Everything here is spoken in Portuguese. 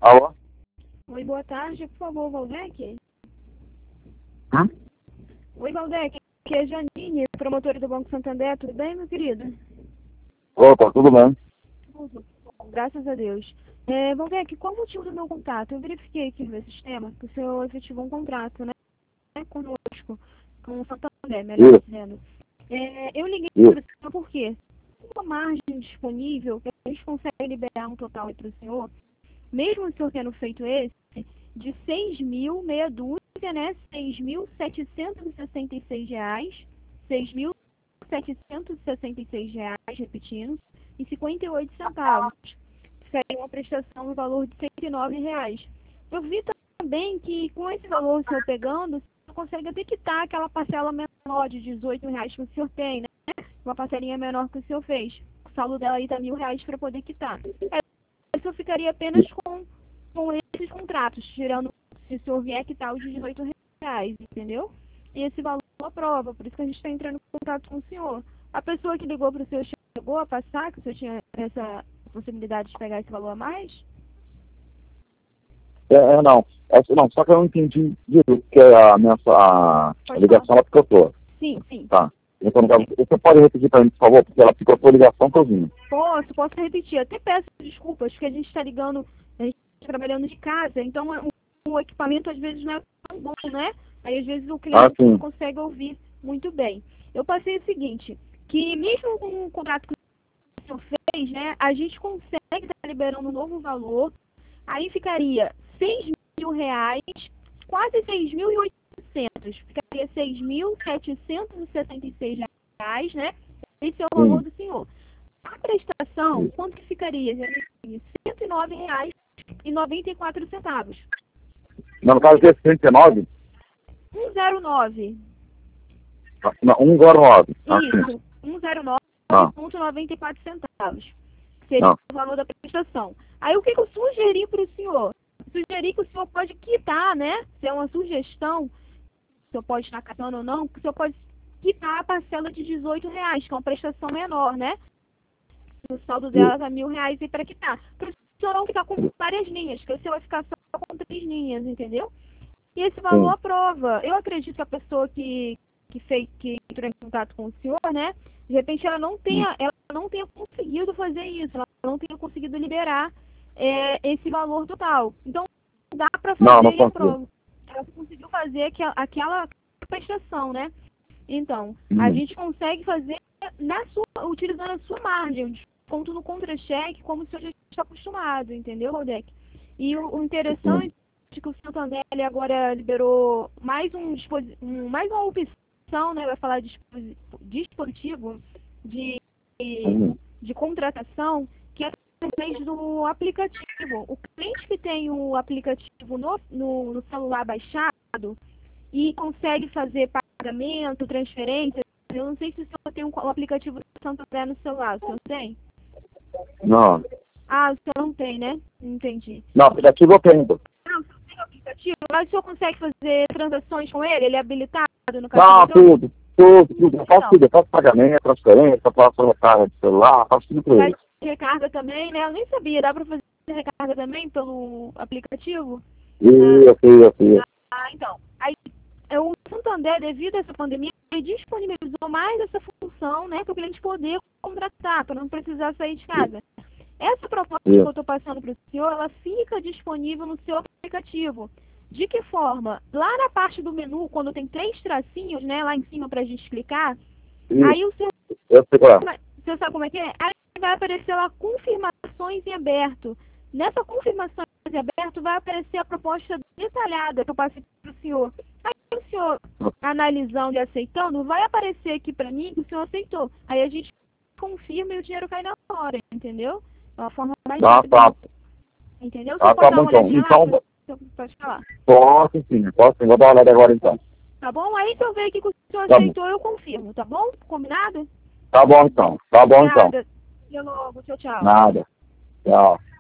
Alô? Oi, boa tarde, por favor, Valdec. Hã? Oi, Valdec, aqui é Janine, promotora do Banco Santander, tudo bem, meu querido? Opa, tudo bem? Tudo. Graças a Deus. Valdec, qual o motivo do meu contato? Eu verifiquei aqui no meu sistema que o senhor efetivou um contrato, né, conosco, com o Santander, melhor Isso, dizendo. Eu liguei para isso. o senhor porque uma margem disponível que a gente consegue liberar um total para o senhor, mesmo o senhor tendo feito esse, de 6.000, meia dúzia, né? R$ 6.766, R$ 6.766, repetindo, e 58 centavos. Seria uma prestação no valor de R$ 109. Eu vi também que com esse valor o senhor pegando, o senhor consegue até quitar aquela parcela menor de R$ 18 que o senhor tem, né? Uma parcelinha menor que o senhor fez. O saldo dela aí tá R$ 1.000 para poder quitar. O senhor ficaria apenas com esses contratos, tirando se o senhor vier quitar os R$ 18, entendeu? E esse valor aprova, por isso que a gente está entrando em contato com o senhor. A pessoa que ligou para o senhor chegou a passar que o senhor tinha essa possibilidade de pegar esse valor a mais? Não. Não, só que eu não entendi direito, porque a Pode falar. ligação ela picotou. Sim, sim. Tá. Então, você pode repetir para mim, por favor, porque ela picotou a ligação todinha. Posso repetir. Até peço desculpas, porque a gente está ligando, a gente está trabalhando de casa, então o equipamento às vezes não é tão bom, né? Aí às vezes o cliente não Sim. consegue ouvir muito bem. Eu passei o seguinte, que mesmo com o contrato que o senhor fez, né, a gente consegue estar liberando um novo valor, aí ficaria R$ 6.000, quase 6.800, ficaria R$ 6.776, né? Esse é o valor Sim. do senhor. A prestação, quanto que ficaria? R$ 109,94. Não, no caso desse 39, 109. não, 109. Isso, Ah, 109,94. Seria não. o valor da prestação. Aí o que eu sugeri para o senhor? Sugeri que o senhor pode quitar, né? Se é uma sugestão, o senhor pode estar catando ou não, que o senhor pode quitar a parcela de R$ 18, que é uma prestação menor, né? O saldo dela tá R$ 1.000 e para quitar. Para o senhor não ficar com várias linhas, que o senhor vai ficar só com 3 linhas, entendeu? E esse valor Sim. aprova. Eu acredito que a pessoa que entrou em contato com o senhor, né? De repente ela não tenha conseguido fazer isso, ela não tenha conseguido liberar esse valor total. Então dá para fazer Não e consigo. aprova. Ela conseguiu fazer aquela prestação, né? Então, a gente consegue fazer utilizando a sua margem, o desconto no contra-cheque, como o senhor já está acostumado, entendeu, Rodek? E o interessante é que o Santander ele agora liberou mais mais uma opção, né? Vai falar de dispositivo de contratação, que é através do aplicativo. O cliente que tem o aplicativo no celular baixado e consegue fazer pagamento, transferência. Eu não sei se o senhor tem o aplicativo do Santander no celular. O senhor tem? Não. Ah, o senhor não tem, né? Entendi. Não, aplicativo eu tenho. Não, o senhor tem o aplicativo, mas o senhor consegue fazer transações com ele? Ele é habilitado no Não, cartão eletrônico? tudo. Eu faço tudo. Eu faço pagamento, transferência, eu faço recarga de celular, faço tudo com Faz ele. recarga também, né? Eu nem sabia. Dá para fazer recarga também pelo aplicativo? Isso. Então. Aí, o Santander, devido a essa pandemia, ele disponibilizou mais essa função, né? Para o cliente poder contratar, para não precisar sair de casa. Essa proposta que eu estou passando para o senhor, ela fica disponível no seu aplicativo. De que forma? Lá na parte do menu, quando tem 3 tracinhos, né, lá em cima para a gente clicar, aí o senhor Eu sei qual é. você sabe como é que é? Aí vai aparecer lá confirmações em aberto. Nessa confirmação em aberto vai aparecer a proposta detalhada que eu passei para o senhor. Aí o senhor analisando e aceitando, vai aparecer aqui para mim que o senhor aceitou. Aí a gente confirma e o dinheiro cai na hora, entendeu? É uma forma mais rápida. Tá. Entendeu? Você pode Tá dar bom uma então. olhadinha lá? Então, Pode falar. posso sim. Vou dar uma olhada agora então. Tá bom? Aí se eu ver aqui que o senhor Tá bom. aceitou, eu confirmo, tá bom? Combinado? Tá bom então. Obrigada. Até logo. Tchau, tchau. Nada. Tchau.